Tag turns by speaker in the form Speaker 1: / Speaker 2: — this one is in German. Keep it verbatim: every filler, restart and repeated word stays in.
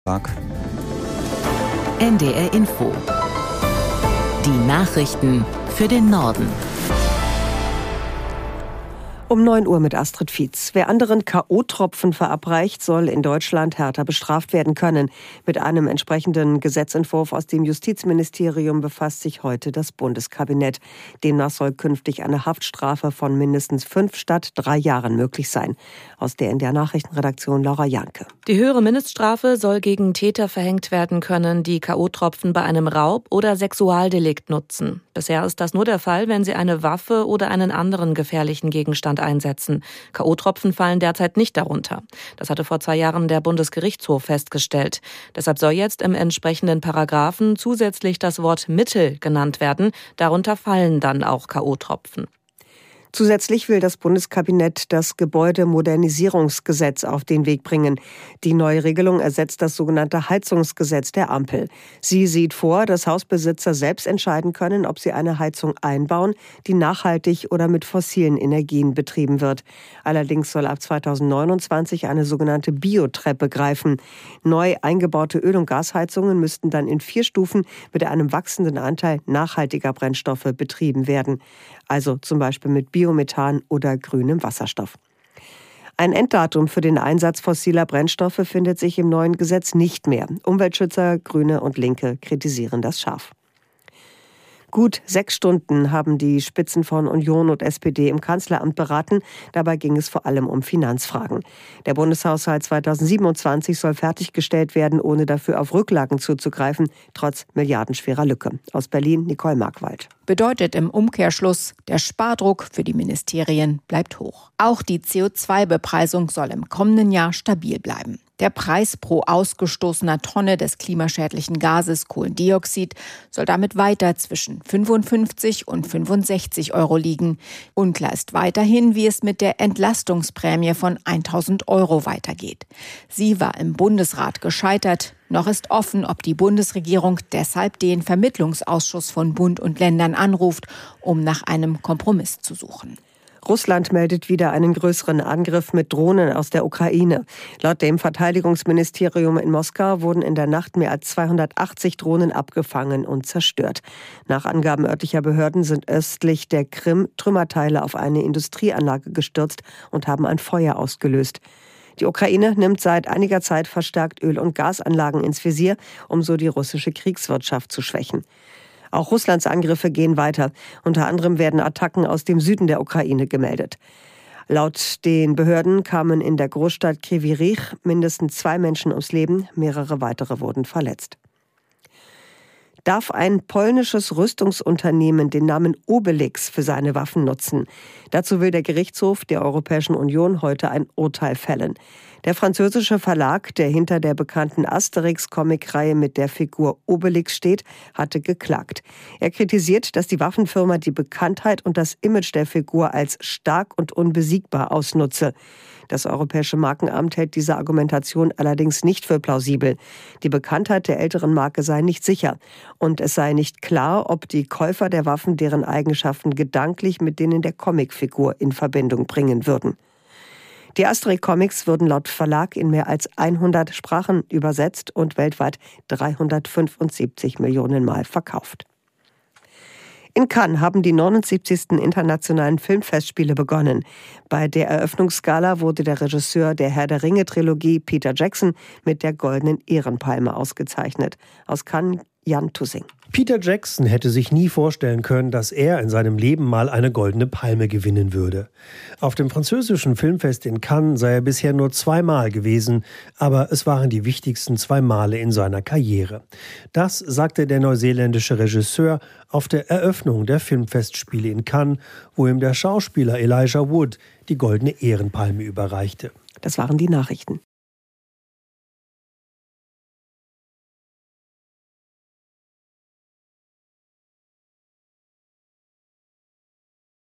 Speaker 1: N D R Info. Die Nachrichten für den Norden.
Speaker 2: Um neun Uhr mit Astrid Fietz. Wer anderen K O-Tropfen verabreicht, soll in Deutschland härter bestraft werden können. Mit einem entsprechenden Gesetzentwurf aus dem Justizministerium befasst sich heute das Bundeskabinett. Demnach soll künftig eine Haftstrafe von mindestens fünf statt drei Jahren möglich sein. Aus der N D R-Nachrichtenredaktion Laura Janke.
Speaker 3: Die höhere Mindeststrafe soll gegen Täter verhängt werden können, die K O-Tropfen bei einem Raub- oder Sexualdelikt nutzen. Bisher ist das nur der Fall, wenn sie eine Waffe oder einen anderen gefährlichen Gegenstand einsetzen. K O-Tropfen fallen derzeit nicht darunter. Das hatte vor zwei Jahren der Bundesgerichtshof festgestellt. Deshalb soll jetzt im entsprechenden Paragraphen zusätzlich das Wort Mittel genannt werden. Darunter fallen dann auch K O-Tropfen.
Speaker 2: Zusätzlich will das Bundeskabinett das Gebäudemodernisierungsgesetz auf den Weg bringen. Die neue Regelung ersetzt das sogenannte Heizungsgesetz der Ampel. Sie sieht vor, dass Hausbesitzer selbst entscheiden können, ob sie eine Heizung einbauen, die nachhaltig oder mit fossilen Energien betrieben wird. Allerdings soll ab zweitausendneunundzwanzig eine sogenannte Biotreppe greifen. Neu eingebaute Öl- und Gasheizungen müssten dann in vier Stufen mit einem wachsenden Anteil nachhaltiger Brennstoffe betrieben werden. Also zum Beispiel mit Biomethan oder grünem Wasserstoff. Ein Enddatum für den Einsatz fossiler Brennstoffe findet sich im neuen Gesetz nicht mehr. Umweltschützer, Grüne und Linke kritisieren das scharf. Gut sechs Stunden haben die Spitzen von Union und S P D im Kanzleramt beraten. Dabei ging es vor allem um Finanzfragen. Der Bundeshaushalt zweitausendsiebenundzwanzig soll fertiggestellt werden, ohne dafür auf Rücklagen zuzugreifen, trotz milliardenschwerer Lücke. Aus Berlin, Nicole Markwald.
Speaker 4: Bedeutet im Umkehrschluss, der Spardruck für die Ministerien bleibt hoch. Auch die C O zwei Bepreisung soll im kommenden Jahr stabil bleiben. Der Preis pro ausgestoßener Tonne des klimaschädlichen Gases Kohlendioxid soll damit weiter zwischen fünfundfünfzig und fünfundsechzig Euro liegen. Unklar ist weiterhin, wie es mit der Entlastungsprämie von tausend Euro weitergeht. Sie war im Bundesrat gescheitert. Noch ist offen, ob die Bundesregierung deshalb den Vermittlungsausschuss von Bund und Ländern anruft, um nach einem Kompromiss zu suchen.
Speaker 2: Russland meldet wieder einen größeren Angriff mit Drohnen aus der Ukraine. Laut dem Verteidigungsministerium in Moskau wurden in der Nacht mehr als zweihundertachtzig Drohnen abgefangen und zerstört. Nach Angaben örtlicher Behörden sind östlich der Krim Trümmerteile auf eine Industrieanlage gestürzt und haben ein Feuer ausgelöst. Die Ukraine nimmt seit einiger Zeit verstärkt Öl- und Gasanlagen ins Visier, um so die russische Kriegswirtschaft zu schwächen. Auch Russlands Angriffe gehen weiter. Unter anderem werden Attacken aus dem Süden der Ukraine gemeldet. Laut den Behörden kamen in der Großstadt Kryvyi Rih mindestens zwei Menschen ums Leben, mehrere weitere wurden verletzt. Darf ein polnisches Rüstungsunternehmen den Namen Obelix für seine Waffen nutzen? Dazu will der Gerichtshof der Europäischen Union heute ein Urteil fällen. Der französische Verlag, der hinter der bekannten Asterix-Comic-Reihe mit der Figur Obelix steht, hatte geklagt. Er kritisiert, dass die Waffenfirma die Bekanntheit und das Image der Figur als stark und unbesiegbar ausnutze. Das Europäische Markenamt hält diese Argumentation allerdings nicht für plausibel. Die Bekanntheit der älteren Marke sei nicht sicher. Und es sei nicht klar, ob die Käufer der Waffen deren Eigenschaften gedanklich mit denen der Comicfigur in Verbindung bringen würden. Die Asterix-Comics würden laut Verlag in mehr als hundert Sprachen übersetzt und weltweit dreihundertfünfundsiebzig Millionen Mal verkauft. In Cannes haben die neunundsiebzigsten internationalen Filmfestspiele begonnen. Bei der Eröffnungsgala wurde der Regisseur der Herr der Ringe-Trilogie, Peter Jackson, mit der Goldenen Ehrenpalme ausgezeichnet. Aus Cannes, Jan Tussing.
Speaker 5: Peter Jackson hätte sich nie vorstellen können, dass er in seinem Leben mal eine Goldene Palme gewinnen würde. Auf dem französischen Filmfest in Cannes sei er bisher nur zweimal gewesen, aber es waren die wichtigsten zwei Male in seiner Karriere. Das sagte der neuseeländische Regisseur auf der Eröffnung der Filmfestspiele in Cannes, wo ihm der Schauspieler Elijah Wood die Goldene Ehrenpalme überreichte.
Speaker 2: Das waren die Nachrichten.